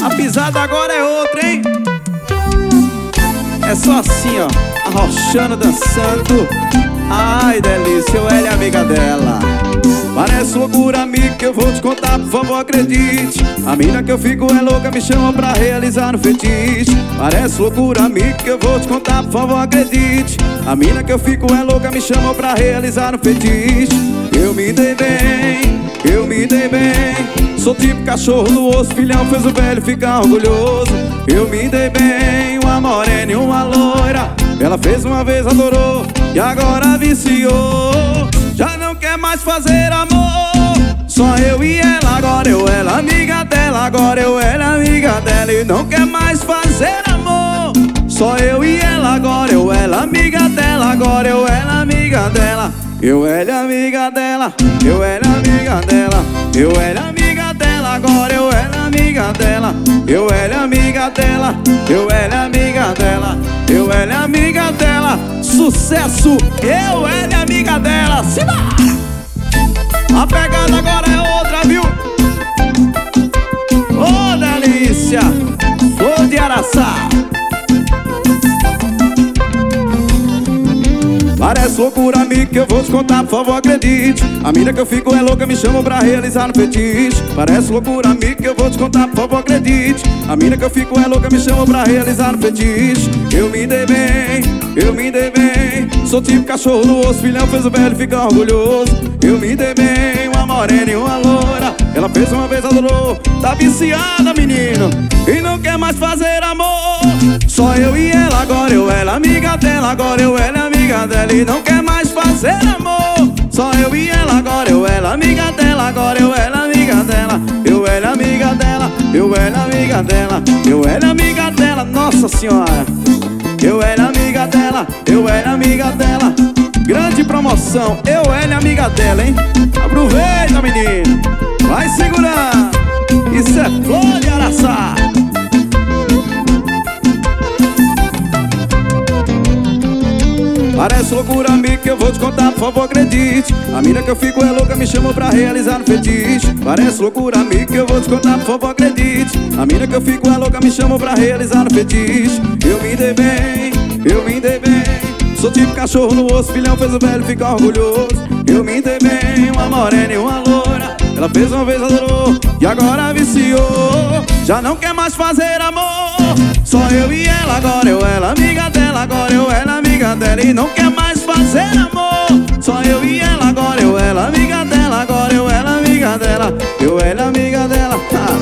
A pisada agora é outra, hein? É só assim, ó, arrochando, dançando. Ai, delícia, eu é amiga dela. Parece loucura, amiga, que eu vou te contar, por favor, acredite. A mina que eu fico é louca, me chama pra realizar no fetiche. Parece loucura, amiga, que eu vou te contar, por favor, acredite. A mina que eu fico é louca, me chama pra realizar no fetiche. Eu me dei bem, eu me dei bem. Sou tipo cachorro no osso, filhão fez o velho ficar orgulhoso. Eu me dei bem, uma morena e uma loira. Ela fez uma vez, adorou, e agora viciou. Já não quer mais fazer amor, só eu e ela. Agora eu ela amiga dela, agora eu ela amiga dela. E não quer mais fazer amor, só eu e ela. Agora eu ela amiga dela, agora eu ela amiga dela. Eu era amiga dela, eu era amiga dela. Eu era amiga dela, agora eu era amiga dela. Eu era amiga dela, eu era amiga dela. Eu era amiga dela, sucesso, eu era amiga dela. Simbora! A pegada agora é outra, viu? Ô, delícia, flor de Araçá. Parece loucura, amiga, que eu vou te contar, por favor, acredite. A mina que eu fico é louca, me chama pra realizar no fetiche. Parece loucura, amiga, que eu vou te contar, por favor, acredite. A mina que eu fico é louca, me chama pra realizar no fetiche. Eu me dei bem, eu me dei bem. Sou tipo cachorro no osso, filhão fez o velho ficar orgulhoso. Eu me dei bem, uma morena e uma loira. Ela fez uma vez, adorou, tá viciada, menino, e não quer mais fazer amor. Só eu e ela, agora eu ela amiga dela. Agora eu ela amiga dela. E não quer mais fazer amor, só eu e ela. Agora eu ela amiga dela, agora eu ela amiga dela. Eu era amiga dela, eu era amiga dela. Eu era amiga dela, nossa senhora. Eu era amiga dela, eu era amiga dela. Grande promoção, eu era amiga dela, hein? Aproveita, menino, vai segurando. Isso é flor de Araçá. Parece loucura, amiga, que eu vou te contar, por favor, acredite. A mina que eu fico é louca, me chamou pra realizar no fetiche. Parece loucura, amiga, que eu vou te contar, por favor, acredite. A mina que eu fico é louca, me chamou pra realizar no fetiche. Eu me dei bem, eu me dei bem. Sou tipo cachorro no osso, filhão fez o velho ficar orgulhoso. Eu me dei bem, uma morena e uma loira. Ela fez uma vez, adorou, e agora viciou. Já não quer mais fazer amor, só eu e ela. Agora eu ela amiga dela, agora eu ela amiga dela. E não quer mais fazer amor, só eu e ela. Agora eu ela amiga dela, agora eu ela amiga dela. Eu era amiga dela,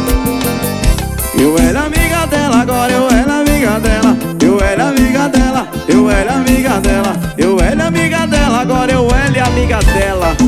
eu era amiga dela, agora eu era amiga dela. Eu era amiga dela, eu era amiga dela. Eu era amiga dela, agora eu era amiga dela.